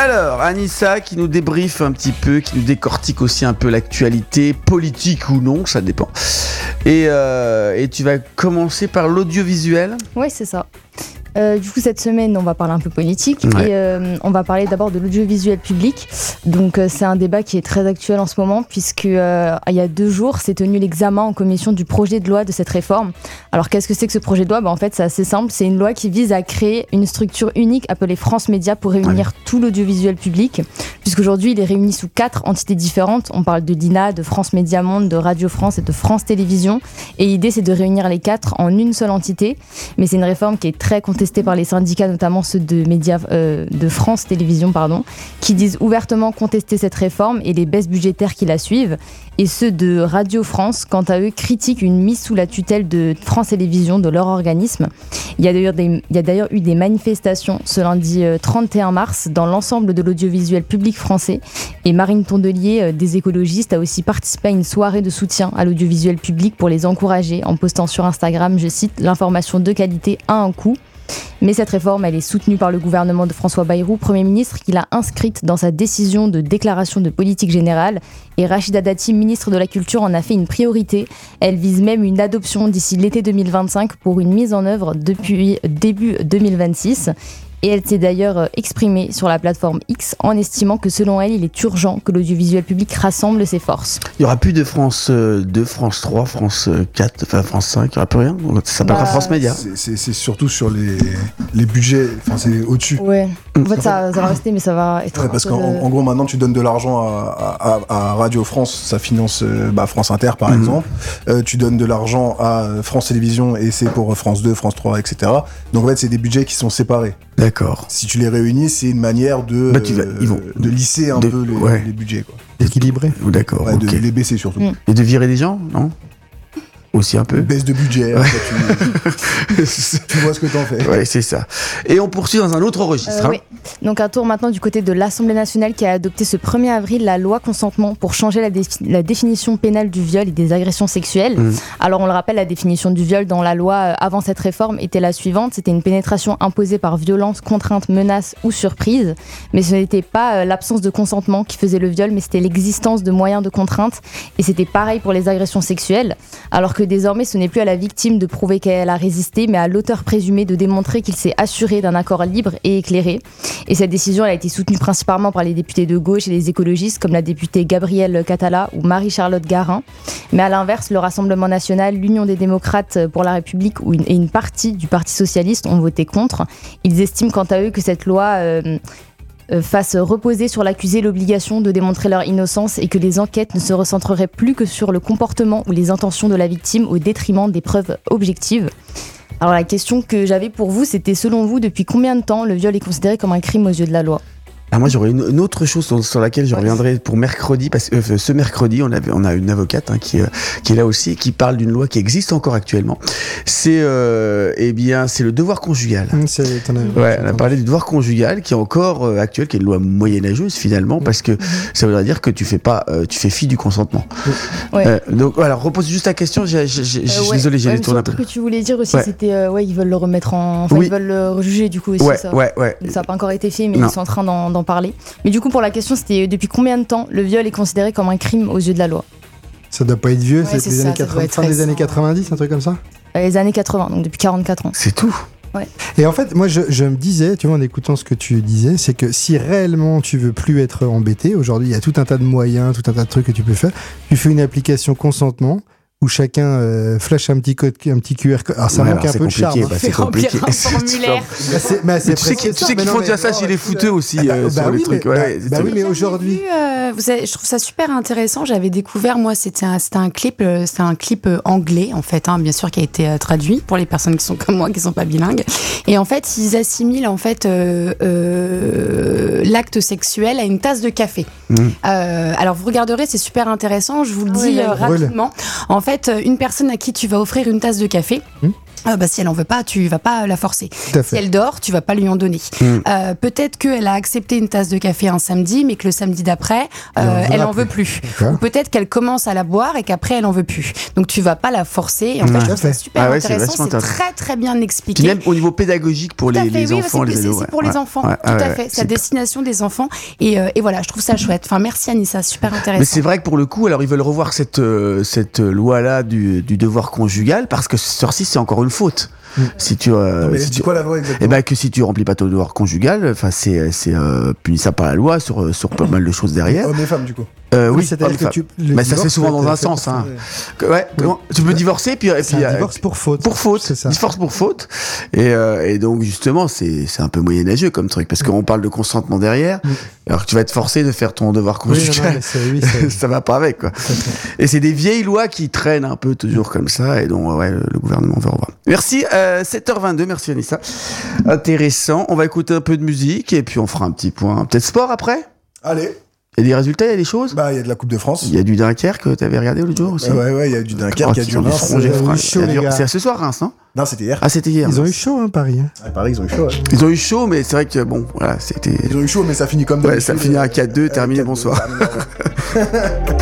Alors, Anissa qui nous débriefe un petit peu, qui nous décortique aussi un peu l'actualité, politique ou non, ça dépend. Et tu vas commencer par l'audiovisuel ? Oui, c'est ça. Du coup, cette semaine, on va parler un peu politique et on va parler d'abord de l'audiovisuel public. Donc, c'est un débat qui est très actuel en ce moment puisque il y a 2 jours, s'est tenu l'examen en commission du projet de loi de cette réforme. Alors, qu'est-ce que c'est que ce projet de loi ? En fait, c'est assez simple. C'est une loi qui vise à créer une structure unique appelée France Média pour réunir tout l'audiovisuel public. Puisqu'aujourd'hui, il est réuni sous 4 entités différentes. On parle de l'INA, de France Média Monde, de Radio France et de France Télévisions. Et l'idée, c'est de réunir les 4 en une seule entité. Mais c'est une réforme qui est très contestée par les syndicats, notamment ceux de France Télévisions, qui disent ouvertement contester cette réforme et les baisses budgétaires qui la suivent. Et ceux de Radio France, quant à eux, critiquent une mise sous la tutelle de France Télévisions, de leur organisme. Il y a d'ailleurs eu des manifestations ce lundi 31 mars dans l'ensemble de l'audiovisuel public français. Et Marine Tondelier, des écologistes, a aussi participé à une soirée de soutien à l'audiovisuel public pour les encourager en postant sur Instagram, je cite, « L'information de qualité a un coût ». Mais cette réforme, elle est soutenue par le gouvernement de François Bayrou, Premier ministre, qui l'a inscrite dans sa décision de déclaration de politique générale. Et Rachida Dati, ministre de la Culture, en a fait une priorité. Elle vise même une adoption d'ici l'été 2025 pour une mise en œuvre depuis début 2026. Et elle s'est d'ailleurs exprimée sur la plateforme X en estimant que selon elle, il est urgent que l'audiovisuel public rassemble ses forces. Il n'y aura plus de France 2, France 3, France 4, enfin France 5, il n'y aura plus rien. Ça s'appellera France Média. C'est surtout sur les budgets, enfin c'est au-dessus. Ouais, en fait ça va rester, mais ça va être... Ouais, parce qu'en gros maintenant tu donnes de l'argent à Radio France, ça finance France Inter par exemple. Tu donnes de l'argent à France Télévisions et c'est pour France 2, France 3, etc. Donc en fait c'est des budgets qui sont séparés. D'accord. Si tu les réunis, c'est une manière de lisser un peu les budgets, quoi. Équilibré. D'accord. Ouais, de les baisser surtout. Et de virer des gens, non ? Aussi un peu. Baisse de budget. Tu vois ce que t'en fais. Ouais, c'est ça. Et on poursuit dans un autre registre. Oui. Donc un tour maintenant du côté de l'Assemblée nationale qui a adopté ce 1er avril la loi consentement pour changer la définition pénale du viol et des agressions sexuelles. Alors on le rappelle, la définition du viol dans la loi avant cette réforme était la suivante. C'était une pénétration imposée par violence, contrainte, menace ou surprise. Mais ce n'était pas l'absence de consentement qui faisait le viol, mais c'était l'existence de moyens de contrainte. Et c'était pareil pour les agressions sexuelles. Alors que désormais, ce n'est plus à la victime de prouver qu'elle a résisté, mais à l'auteur présumé de démontrer qu'il s'est assuré d'un accord libre et éclairé. Et cette décision elle a été soutenue principalement par les députés de gauche et les écologistes, comme la députée Gabrielle Catala ou Marie-Charlotte Garin. Mais à l'inverse, le Rassemblement national, l'Union des démocrates pour la République et une partie du Parti socialiste ont voté contre. Ils estiment quant à eux que cette loi... fasse reposer sur l'accusé l'obligation de démontrer leur innocence et que les enquêtes ne se recentreraient plus que sur le comportement ou les intentions de la victime au détriment des preuves objectives. Alors la question que j'avais pour vous, c'était selon vous, depuis combien de temps le viol est considéré comme un crime aux yeux de la loi ? Alors moi j'aurais une autre chose sur laquelle je reviendrai pour mercredi, parce que ce mercredi on a une avocate qui est là aussi et qui parle d'une loi qui existe encore actuellement. C'est c'est le devoir conjugal. On a parlé du devoir conjugal qui est encore actuel, qui est une loi moyenâgeuse finalement, parce que ça voudrait dire que tu fais fi du consentement. Donc voilà, repose juste la question. Je suis désolé, j'ai détourné un peu. Ce que tu voulais dire aussi, c'était ils veulent le remettre ils veulent le rejuger du coup aussi. Ça. Donc, ça n'a pas encore été fait, mais ils sont en train d'en parler. Mais du coup, pour la question, c'était depuis combien de temps le viol est considéré comme un crime aux yeux de la loi ? Ça doit pas être vieux, c'est les années 80, fin des années 90, un truc comme ça ? Les années 80, donc depuis 44 ans. C'est tout. Ouais. Et en fait, moi, je me disais, tu vois, en écoutant ce que tu disais, c'est que si réellement tu veux plus être embêté, aujourd'hui, il y a tout un tas de moyens, tout un tas de trucs que tu peux faire. Tu fais une application consentement où chacun flash un petit QR code. Alors ça manque un peu de charme. C'est compliqué. Un formulaire. Tu sais qu'ils font déjà ça chez les footeux aussi sur les trucs. Oui, mais aujourd'hui. Je trouve ça super intéressant. J'avais découvert, moi, c'était un clip anglais en fait, bien sûr, qui a été traduit pour les personnes qui sont comme moi, qui sont pas bilingues. Et en fait, ils assimilent l'acte sexuel à une tasse de café. Alors vous regarderez, c'est super intéressant. Je vous le dis rapidement. En fait, une personne à qui tu vas offrir une tasse de café, si elle en veut pas, tu vas pas la forcer. Tout à Si fait. elle dort, tu vas pas lui en donner. Peut-être qu'elle a accepté une tasse de café un samedi, mais que le samedi d'après, elle en veut plus. D'accord. Ou peut-être qu'elle commence à la boire et qu'après elle en veut plus. Donc tu vas pas la forcer. Et en fait, je trouve ça super Ah ouais, c'est intéressant. vachement C'est intéressant. très très bien Puis expliqué. même au niveau pédagogique pour Tout à les fait, oui, enfants, les ados. c'est pour les enfants. Ouais, Tout à ouais, fait. C'est c'est à destination des enfants. Et voilà, je trouve ça chouette. Enfin, merci Anissa, super intéressant. Mais c'est vrai que pour le coup, alors ils veulent revoir cette loi-là du devoir conjugal parce que sorci c'est encore une faute. Si tu Mais si c'est tu- quoi la loi exactement? eh ben que si tu remplis pas ton devoir conjugal, enfin c'est punissable par la loi sur pas mal de choses derrière. Hommes et femmes, du coup. Oui, c'est-à-dire que enfin, le mais ça se fait divorce souvent peut dans être un fait sens. pour Hein. Ouais. Ouais, tu peux divorcer puis C'est un divorce pour faute. pour faute, C'est ça. divorce pour faute. Et donc justement, c'est un peu moyenâgeux comme truc parce qu'on parle de consentement derrière. Alors que tu vas être forcé de faire ton devoir Oui, non, conjugal. mais c'est- Ça va pas avec quoi. Et c'est des vieilles lois qui traînent un peu toujours comme ça et dont le gouvernement veut revoir. Merci 7h22, merci Anissa. Intéressant, on va écouter un peu de musique et puis on fera un petit point peut-être sport après. Allez, Il y a des résultats, il y a des choses. bah il y a de la Coupe de France. Il y a du Dunkerque que t'avais regardé l'autre jour aussi. Ouais, il y a du Dunkerque, il y a du ils ont Reims. frangé, ils ont eu frère. chaud, Il y a du- les gars. C'est ce soir Reims, non? Non, c'était hier. Ah, c'était hier. Ils ont eu chaud, hein, Paris. Hein. À Paris, ils ont eu chaud. Ouais. Ils ont eu chaud, mais c'est vrai que bon, voilà, c'était. Ils ont eu chaud, mais ça finit comme Ouais, d'habitude. ça finit à 4-2, terminé, 4-2, bonsoir. terminé, ouais.